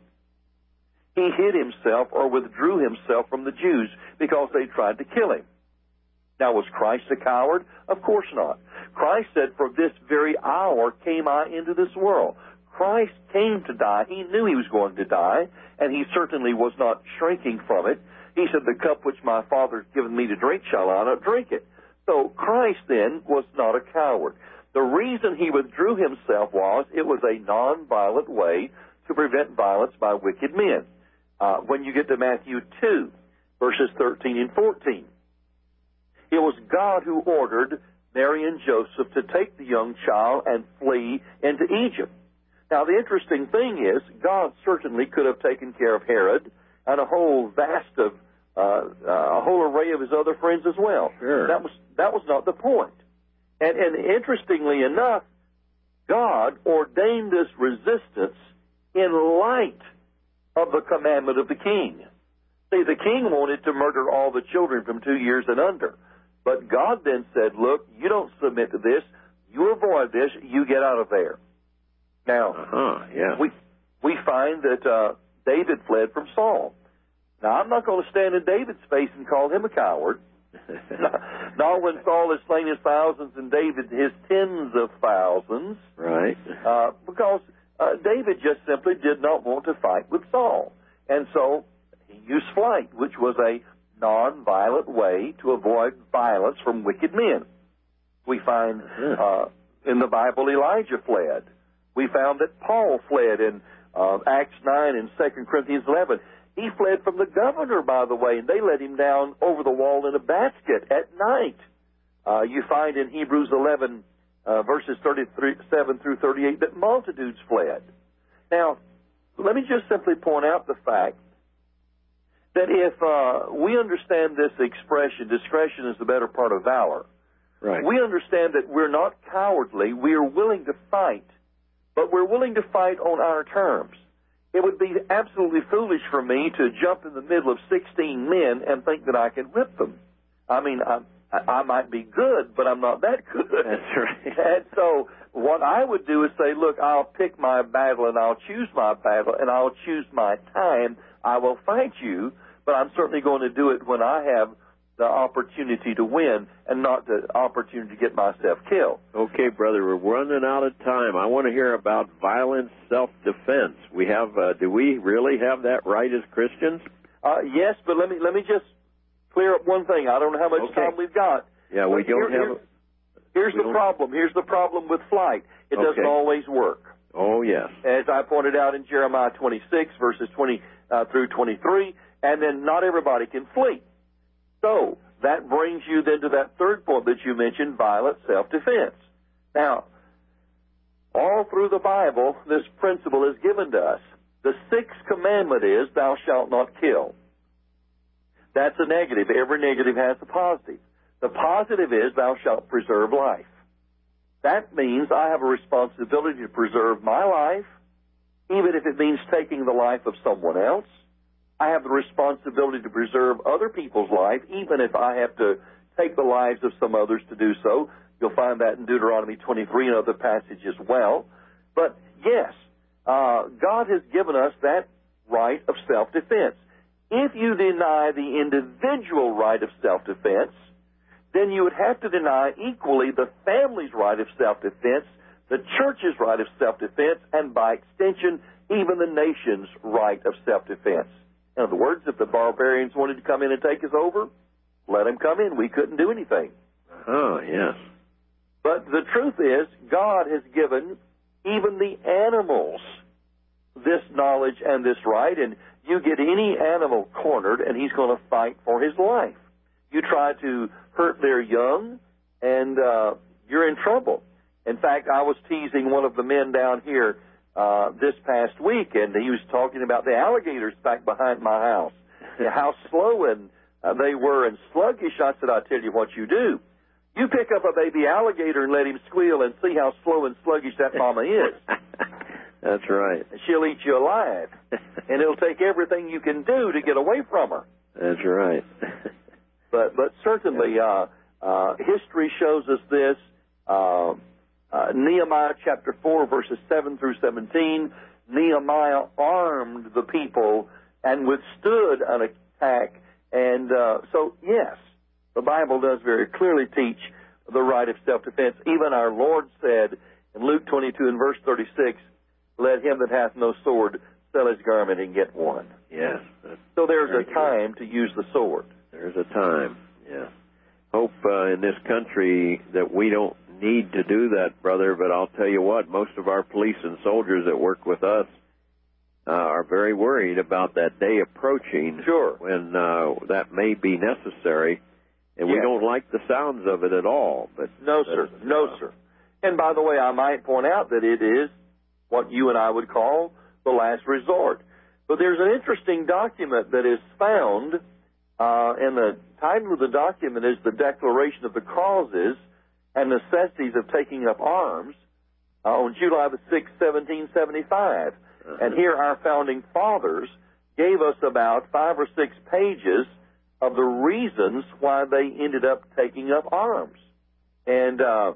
he hid himself or withdrew himself from the Jews because they tried to kill him. Now, was Christ a coward? Of course not. Christ said, "For this very hour came I into this world." Christ came to die. He knew he was going to die, and he certainly was not shrinking from it. He said, "The cup which my Father has given me to drink, shall I not drink it?" So Christ then was not a coward. The reason he withdrew himself was it was a non-violent way to prevent violence by wicked men. Uh, when you get to Matthew two, verses thirteen and fourteen, it was God who ordered Mary and Joseph to take the young child and flee into Egypt. Now, the interesting thing is, God certainly could have taken care of Herod and a whole vast of, uh, uh, a whole array of his other friends as well. Sure. That was that was not the point. And, and interestingly enough, God ordained this resistance in light of the commandment of the king. See, the king wanted to murder all the children from two years and under. But God then said, "Look, you don't submit to this. You avoid this. You get out of there." Now, uh-huh, yeah. we we find that uh, David fled from Saul. Now, I'm not going to stand in David's face and call him a coward. Not when Saul has slain his thousands and David his tens of thousands. Right. Uh, because uh, David just simply did not want to fight with Saul. And so he used flight, which was a non-violent way to avoid violence from wicked men. We find uh, in the Bible Elijah fled. We found that Paul fled in uh, Acts nine and Second Corinthians eleven. He fled from the governor, by the way, and they let him down over the wall in a basket at night. Uh, you find in Hebrews eleven, uh, verses thirty-seven through thirty-eight, that multitudes fled. Now, let me just simply point out the fact that if uh, we understand this expression, discretion is the better part of valor, right. We understand that we're not cowardly. We are willing to fight, but we're willing to fight on our terms. It would be absolutely foolish for me to jump in the middle of sixteen men and think that I can whip them. I mean, I, I might be good, but I'm not that good. That's right. And so what I would do is say, look, I'll pick my battle and I'll choose my battle and I'll choose my time. I will fight you, but I'm certainly going to do it when I have the opportunity to win and not the opportunity to get myself killed. Okay, brother, we're running out of time. I want to hear about violent self-defense. We have, uh, do we really have that right as Christians? Uh, yes, but let me let me just clear up one thing. I don't know how much okay. time we've got. Yeah, we But don't here, have. Here's the don't... problem. Here's the problem with flight. It okay. doesn't always work. Oh yes. As I pointed out in Jeremiah twenty-six, verses twenty uh, through twenty-three, and then not everybody can flee. So that brings you then to that third point that you mentioned, violent self-defense. Now, all through the Bible, this principle is given to us. The sixth commandment is, thou shalt not kill. That's a negative. Every negative has a positive. The positive is, thou shalt preserve life. That means I have a responsibility to preserve my life, even if it means taking the life of someone else. I have the responsibility to preserve other people's life, even if I have to take the lives of some others to do so. You'll find that in Deuteronomy twenty-three and other passages as well. But yes, uh, God has given us that right of self-defense. If you deny the individual right of self-defense, then you would have to deny equally the family's right of self-defense, the church's right of self-defense, and by extension, even the nation's right of self-defense. In other words, if the barbarians wanted to come in and take us over, let them come in. We couldn't do anything. Oh, yes. But the truth is, God has given even the animals this knowledge and this right, and you get any animal cornered, and he's going to fight for his life. You try to hurt their young, and uh, you're in trouble. In fact, I was teasing one of the men down here uh, this past week, and he was talking about the alligators back behind my house, and how slow and uh, they were and sluggish. I said, I'll tell you what you do. You pick up a baby alligator and let him squeal and see how slow and sluggish that mama is. That's right. She'll eat you alive, and it'll take everything you can do to get away from her. That's right. But but certainly, uh, uh, history shows us this. Uh, uh, Nehemiah chapter four, verses seven through seventeen. Nehemiah armed the people and withstood an attack. And uh, so, yes, the Bible does very clearly teach the right of self-defense. Even our Lord said in Luke twenty-two and verse thirty-six, "Let him that hath no sword sell his garment and get one." Yes. So there's a time to use the sword. There's a time, yeah. Hope uh, in this country that we don't need to do that, brother, but I'll tell you what, most of our police and soldiers that work with us uh, are very worried about that day approaching. Sure. When uh, that may be necessary, and yes. we don't like the sounds of it at all. But No, sir. No, uh, sir. And by the way, I might point out that it is what you and I would call the last resort. But there's an interesting document that is found, uh, and the title of the document is The Declaration of the Causes and Necessities of Taking Up Arms, uh, on July the sixth, seventeen seventy-five. Uh-huh. And here our founding fathers gave us about five or six pages of the reasons why they ended up taking up arms. And uh,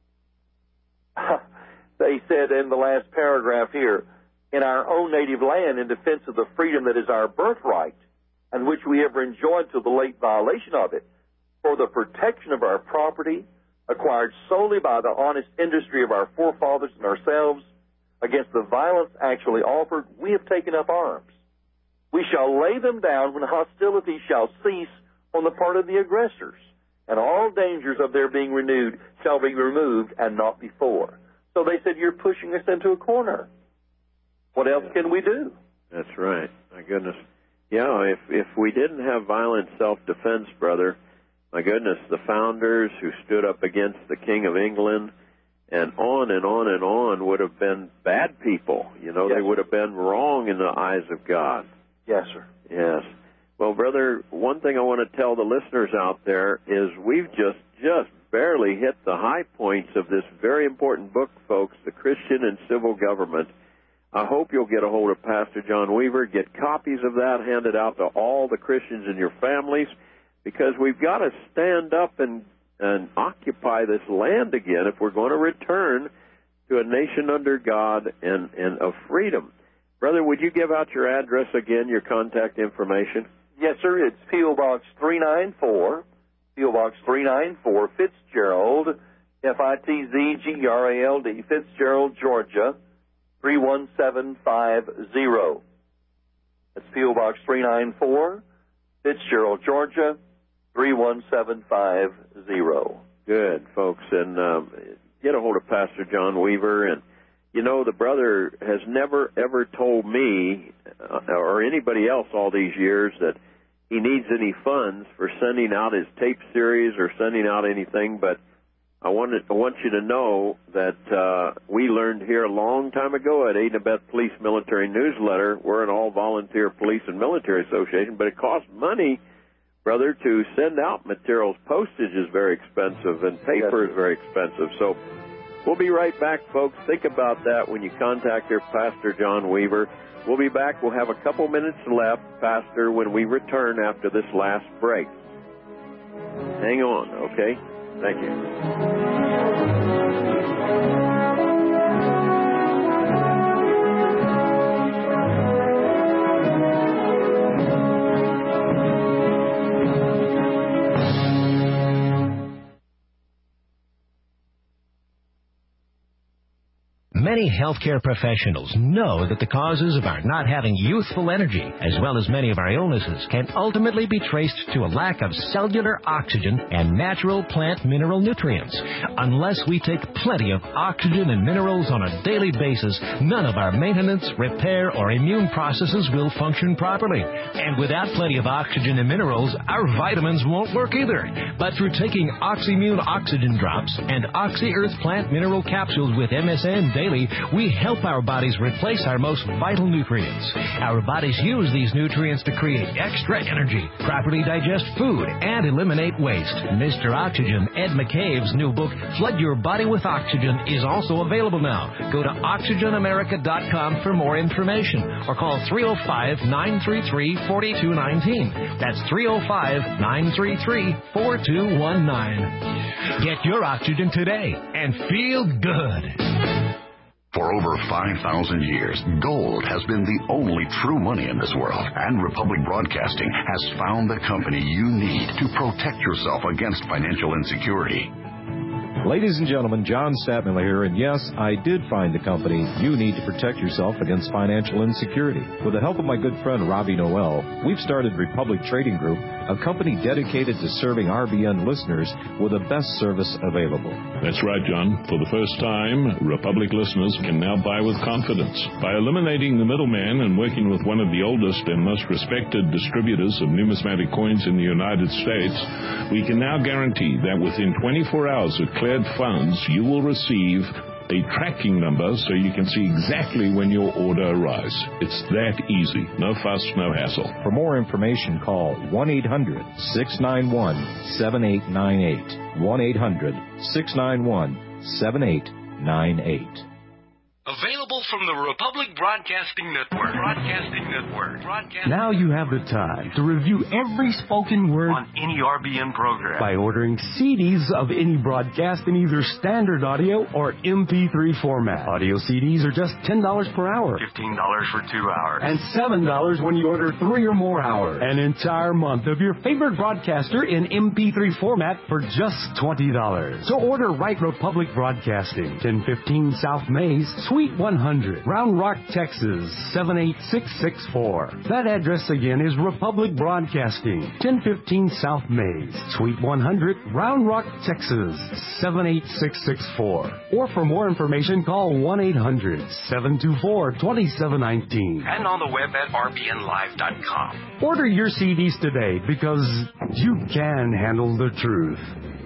they said in the last paragraph here, "In our own native land, in defense of the freedom that is our birthright, and which we ever enjoyed till the late violation of it, for the protection of our property, acquired solely by the honest industry of our forefathers and ourselves, against the violence actually offered, we have taken up arms. We shall lay them down when hostility shall cease on the part of the aggressors, and all dangers of their being renewed shall be removed, and not before." So they said, you're pushing us into a corner. What else yeah. can we do? That's right. My goodness. Yeah, if if we didn't have violent self-defense, brother, my goodness, the founders who stood up against the King of England and on and on and on would have been bad people. You know, yes. they would have been wrong in the eyes of God. Yes, sir. Yes. Well, brother, one thing I want to tell the listeners out there is we've just, just barely hit the high points of this very important book, folks, The Christian and Civil Government. I hope you'll get a hold of Pastor John Weaver, get copies of that handed out to all the Christians in your families, because we've got to stand up and, and occupy this land again if we're going to return to a nation under God and, and of freedom. Brother, would you give out your address again, your contact information? Yes, sir. It's P O. Box three ninety-four, P O. Box three ninety-four, Fitzgerald, F I T Z G R A L D, Fitzgerald, Georgia, three one seven five zero. That's P O. Box three ninety-four, Fitzgerald, Georgia, three one seven five zero. Good, folks. And um, get a hold of Pastor John Weaver. And, you know, the brother has never, ever told me uh, or anybody else all these years that he needs any funds for sending out his tape series or sending out anything, but I wanted, I want you to know that uh, we learned here a long time ago at Aid-in-Abet Police Military Newsletter. We're an all-volunteer police and military association, but it costs money, brother, to send out materials. Postage is very expensive, and paper is very expensive. So we'll be right back, folks. Think about that when you contact your Pastor John Weaver. We'll be back. We'll have a couple minutes left, Pastor, when we return after this last break. Hang on, okay? Thank you. Many healthcare professionals know that the causes of our not having youthful energy, as well as many of our illnesses, can ultimately be traced to a lack of cellular oxygen and natural plant mineral nutrients. Unless we take plenty of oxygen and minerals on a daily basis, none of our maintenance, repair, or immune processes will function properly. And without plenty of oxygen and minerals, our vitamins won't work either. But through taking OxyMune Oxygen Drops and OxyEarth Plant Mineral Capsules with M S M daily, we help our bodies replace our most vital nutrients. Our bodies use these nutrients to create extra energy, properly digest food, and eliminate waste. Mister Oxygen, Ed McCabe's new book, Flood Your Body with Oxygen, is also available now. Go to oxygen america dot com for more information, or call three oh five, nine three three, four two one nine. That's three oh five, nine three three, four two one nine. Get your oxygen today and feel good. For over five thousand years, gold has been the only true money in this world, and Republic Broadcasting has found the company you need to protect yourself against financial insecurity. Ladies and gentlemen, John Statman here, and yes, I did find the company you need to protect yourself against financial insecurity. With the help of my good friend Robbie Noel, we've started Republic Trading Group, a company dedicated to serving R B N listeners with the best service available. That's right, John. For the first time, Republic listeners can now buy with confidence. By eliminating the middleman and working with one of the oldest and most respected distributors of numismatic coins in the United States, we can now guarantee that within twenty-four hours of cleared funds, you will receive a tracking number so you can see exactly when your order arrives. It's that easy. No fuss, no hassle. For more information, call one eight hundred, six nine one, seven eight nine eight. one eight hundred, six nine one, seven eight nine eight. Available from the Republic Broadcasting Network. Broadcasting Network. Broadcasting Now you have the time to review every spoken word on any R B N program by ordering C Ds of any broadcast in either standard audio or M P three format. Audio C Ds are just ten dollars per hour. fifteen dollars for two hours. And seven dollars when you order three or more hours. An entire month of your favorite broadcaster in M P three format for just twenty dollars. So order right Republic Broadcasting, ten fifteen South Mays, Suite one hundred, Round Rock, Texas, seven eight six six four. That address again is Republic Broadcasting, ten fifteen South Mays, Suite one hundred, Round Rock, Texas, seven eight six six four. Or for more information, call one eight hundred, seven two four, two seven one nine. And on the web at r b n live dot com. Order your C Ds today because you can handle the truth.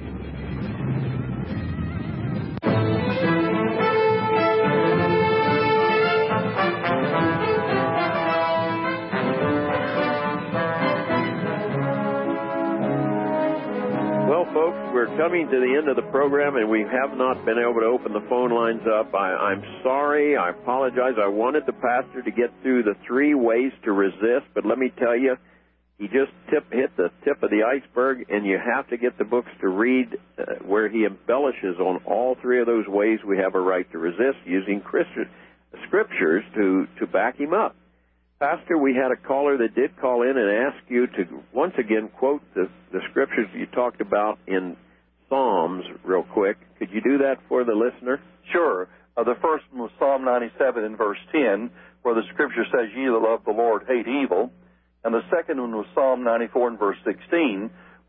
Folks, we're coming to the end of the program, and we have not been able to open the phone lines up. I, I'm sorry. I apologize. I wanted the pastor to get through the three ways to resist, but let me tell you, he just tip, hit the tip of the iceberg, and you have to get the books to read uh, where he embellishes on all three of those ways we have a right to resist using Christian scriptures to, to back him up. Pastor, we had a caller that did call in and ask you to once again quote the, the scriptures you talked about in Psalms real quick. Could you do that for the listener? Sure. Uh, the first one was Psalm ninety-seven in verse ten, where the scripture says, "Ye that love the Lord hate evil." And the second one was Psalm ninety-four in verse sixteen,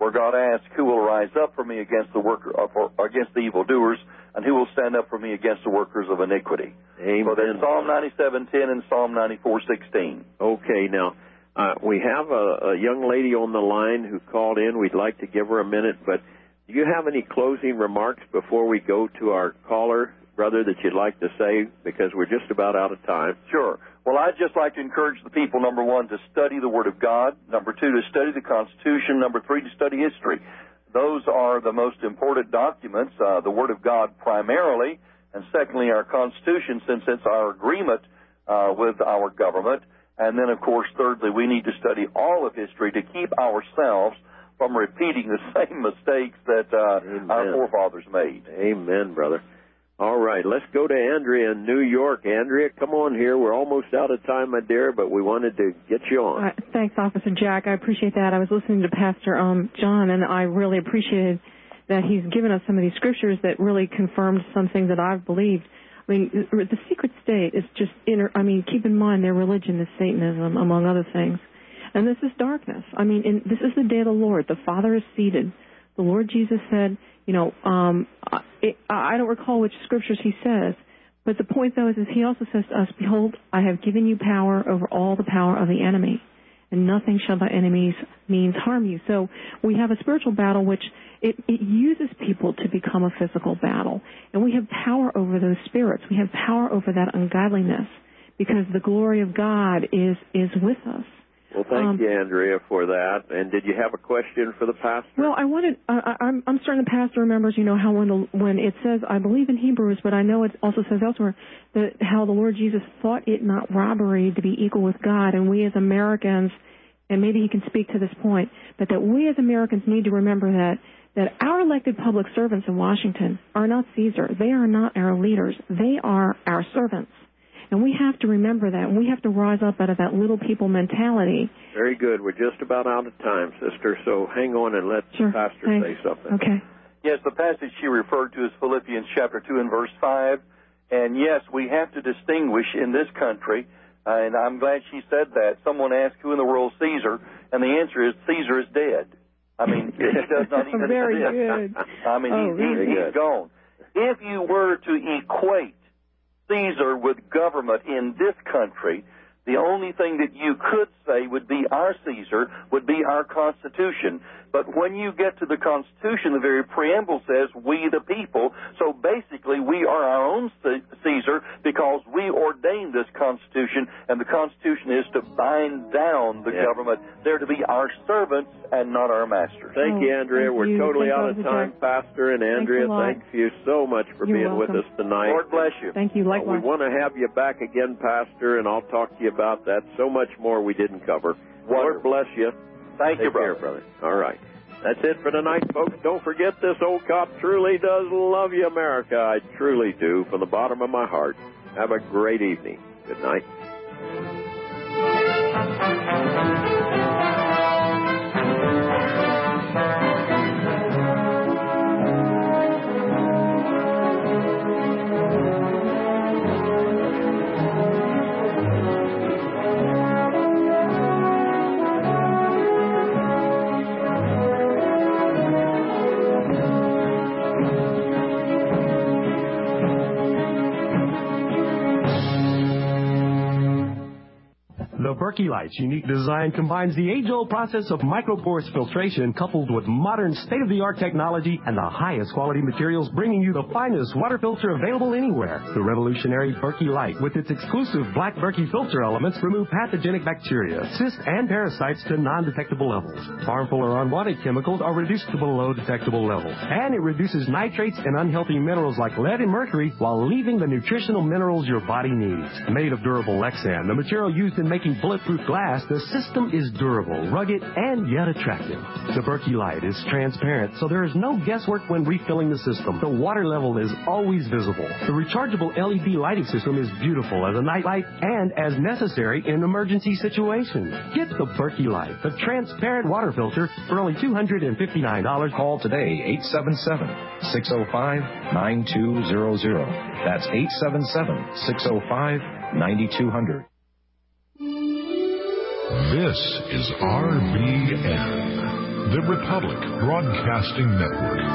where God asks, who will rise up for me against the worker, uh, for, against the evildoers, and who will stand up for me against the workers of iniquity. Amen. So there's Psalm ninety-seven ten and Psalm ninety-four sixteen. Okay, now, uh, we have a, a young lady on the line who called in. We'd like to give her a minute, but do you have any closing remarks before we go to our caller, brother, that you'd like to say? Because we're just about out of time. Sure. Well, I'd just like to encourage the people, number one, to study the Word of God. Number two, to study the Constitution. Number three, to study history. Those are the most important documents, uh, the Word of God primarily, and secondly, our Constitution, since it's our agreement uh, with our government. And then, of course, thirdly, we need to study all of history to keep ourselves from repeating the same mistakes that uh, our forefathers made. Amen, brother. All right, let's go to Andrea in New York. Andrea, come on here. We're almost out of time, my dear, but we wanted to get you on. Uh, thanks, Officer Jack. I appreciate that. I was listening to Pastor um, John, and I really appreciated that he's given us some of these scriptures that really confirmed some things that I've believed. I mean, the secret state is just inner. I mean, keep in mind their religion is Satanism, among other things. And this is darkness. I mean, in, this is the day of the Lord. The Father is seated. The Lord Jesus said, you know, um, it, I don't recall which scriptures he says, but the point, though, is, is he also says to us, behold, I have given you power over all the power of the enemy, and nothing shall by enemies means harm you. So we have a spiritual battle which it, it uses people to become a physical battle, and we have power over those spirits. We have power over that ungodliness because the glory of God is, is with us. Well, thank um, you, Andrea, for that. And did you have a question for the pastor? Well, I wanted, uh, I'm, I'm starting the pastor remembers, you know, how when, the, when it says, I believe in Hebrews, but I know it also says elsewhere, that how the Lord Jesus thought it not robbery to be equal with God. And we as Americans, and maybe he can speak to this point, but that we as Americans need to remember that, that our elected public servants in Washington are not Caesar. They are not our leaders. They are our servants. And we have to remember that, and we have to rise up out of that little people mentality. Very good. We're just about out of time, sister, so hang on and let sure. the pastor Thanks. say something. Okay. Yes, the passage she referred to is Philippians chapter two and verse five. And, yes, we have to distinguish in this country, uh, and I'm glad she said that. Someone asked, who in the world is Caesar? And the answer is, Caesar is dead. I mean, he does not even Very exist. good. I mean, oh, he's, really he's, good. he's gone. If you were to equate Caesar with government in this country, the only thing that you could say would be our Caesar, would be our Constitution. But when you get to the Constitution, the very preamble says, we the people. So basically, we are our own Caesar because we ordained this Constitution, and the Constitution is to bind down the yeah. government. They're to be our servants and not our masters. Thank oh, you, Andrea. Thank We're you. totally thank out of time, Pastor. And Andrea, thank you so much for You're being welcome. with us tonight. Lord bless you. Thank you. Likewise. Uh, we want to have you back again, Pastor, and I'll talk to you about that. So much more we didn't cover. Wonderful. Lord bless you. Thank Take you, brother. care, brother. All right. That's it for tonight, folks. Don't forget, this old cop truly does love you, America. I truly do, from the bottom of my heart. Have a great evening. Good night. The Berkey Light's unique design combines the age-old process of microporous filtration coupled with modern state-of-the-art technology and the highest quality materials, bringing you the finest water filter available anywhere. The revolutionary Berkey Light, with its exclusive black Berkey filter elements, remove pathogenic bacteria, cysts, and parasites to non-detectable levels. Harmful or unwanted chemicals are reduced to below detectable levels. And it reduces nitrates and unhealthy minerals like lead and mercury while leaving the nutritional minerals your body needs. Made of durable Lexan, the material used in making bulletproof glass, the system is durable, rugged, and yet attractive. The Berkey Light is transparent, so there is no guesswork when refilling the system. The water level is always visible. The rechargeable L E D lighting system is beautiful as a night light and as necessary in emergency situations. Get the Berkey Light, the transparent water filter, for only two hundred fifty-nine dollars. Call today, eight seven seven, six oh five, nine two zero zero. That's eight seven seven, six oh five, nine two zero zero. This is R B N, The Republic Broadcasting Network.